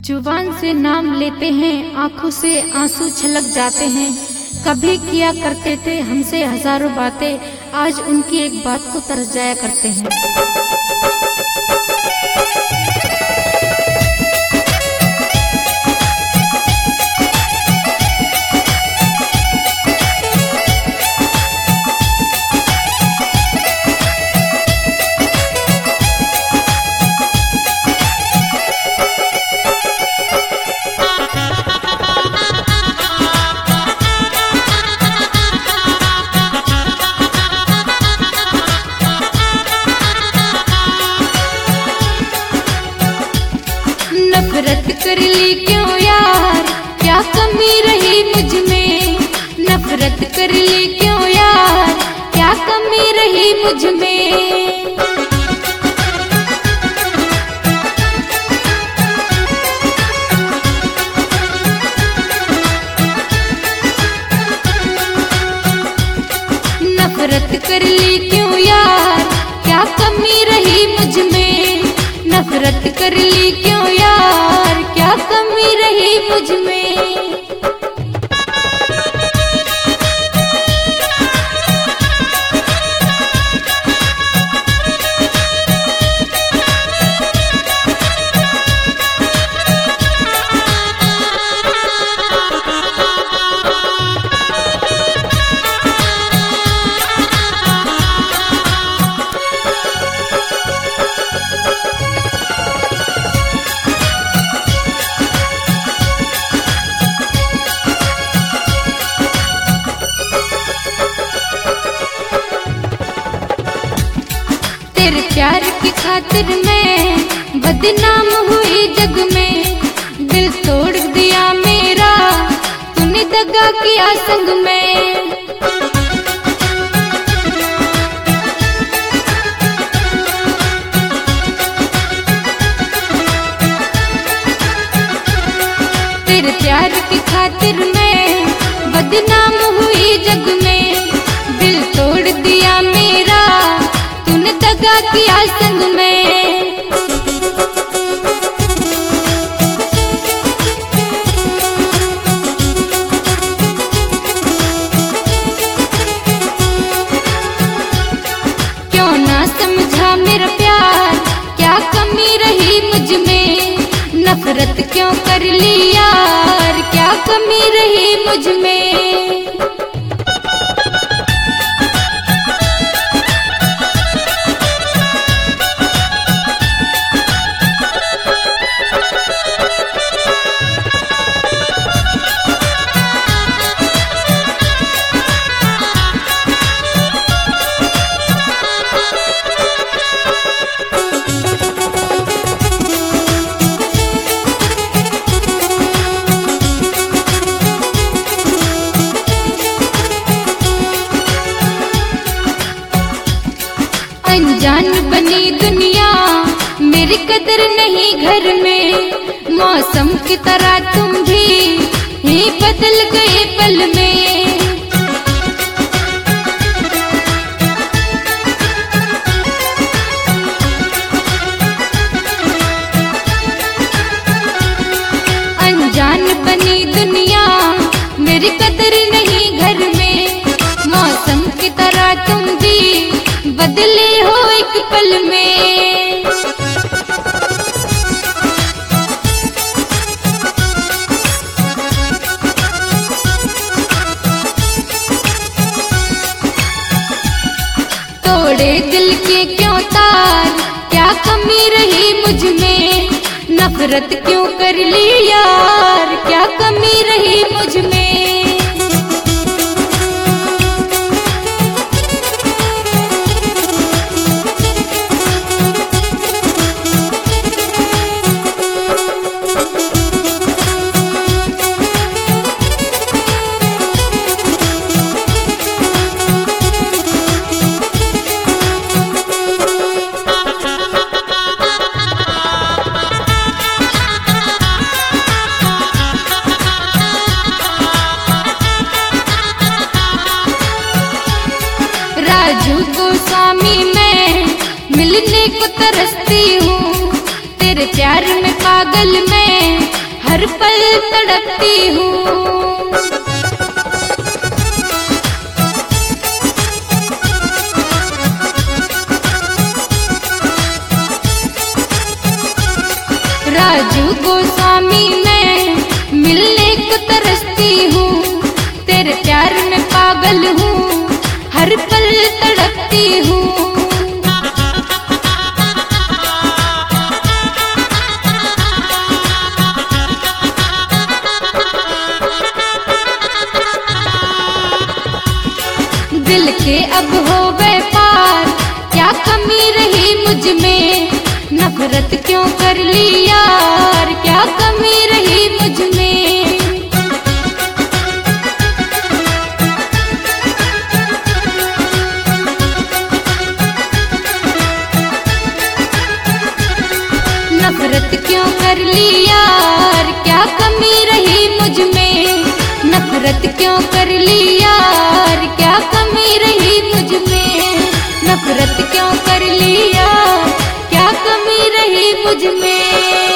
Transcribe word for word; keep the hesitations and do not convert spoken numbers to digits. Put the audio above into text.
जुबान से नाम लेते हैं, आंखों से आंसू छलक जाते हैं। कभी किया करते थे हमसे हजारों बातें, आज उनकी एक बात को तरस जाया करते हैं। नफरत कर ली क्यों यार, क्या कमी रही मुझ में। नफरत कर ली क्यों यार, क्या कमी रही मुझ में। नफरत कर ली क्यों यार, क्या कमी रही मुझ में। नफरत कर ली क्यों यार, क्या कमी रही मुझ में। तेरे प्यार की खातिर मैं बदनाम हुई जग में। दिल तोड़ दिया मेरा तूने दगा किया संग में। तेरे प्यार की खातिर मैं बदनाम हुई जग में। दिल तोड़ दिया मेरा तूने दगा किया संग में। क्यों ना समझा मेरा प्यार, क्या कमी रही मुझ में। नफरत क्यों कर ली यार, क्या कमी रही मुझ में। अनजान बनी दुनिया, मेरी कदर नहीं घर में। मौसम की तरह तुम भी ही बदल गए पल में। अनजान बनी दुनिया, मेरी कदर नहीं घर में। मौसम की तरह तुम भी बदले हो एक पल में। तोड़े दिल के क्यों तार, क्या कमी रही मुझ में। नफरत क्यों कर ली यार, क्या कमी रही मुझ में। राजू गोस्वामी मैं मिलने को तरसती हूँ। तेरे प्यार में पागल मैं तड़पती हूँ। राजू गोस्वामी मैं मिलने को तरसती हूँ, तेरे प्यार में पागल हूँ, हर पल तड़पती हूँ। दिल के अब हो गए पार, क्या कमी रही मुझ में, नफरत क्यों कर ली यार, क्या कमी रही मुझ में। नफरत क्यों कर ली यार, क्या कमी रही मुझ में, नफरत क्यों कर ली यार, क्या कमी रही मुझ में, नफरत क्यों कर ली यार, क्या कमी रही मुझ में।